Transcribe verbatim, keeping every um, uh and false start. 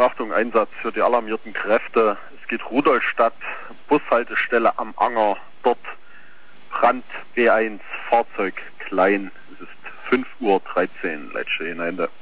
Achtung, Einsatz für die alarmierten Kräfte. Es geht Rudolstadt, Bushaltestelle am Anger, dort Brand B eins, Fahrzeug klein. Es ist fünf Uhr dreizehn, Leitstelle Ende.